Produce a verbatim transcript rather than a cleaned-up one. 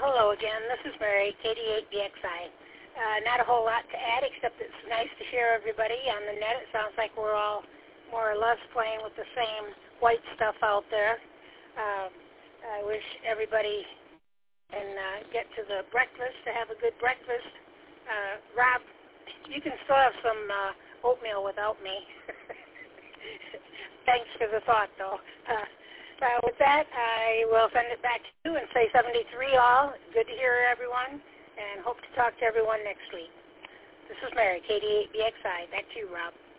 Hello again. This is Mary, K D eight B X I. Uh, not a whole lot to add, except it's nice to hear everybody on the net. It sounds like we're all more or less playing with the same white stuff out there. Um, I wish everybody can uh, get to the breakfast to have a good breakfast. Uh, Rob, you can still have some uh, oatmeal without me. Thanks for the thought, though. Uh, Uh, with that, I will send it back to you and say seventy-three all. Good to hear everyone, and hope to talk to everyone next week. This is Mary, K D eight B X I. Back to you, Rob.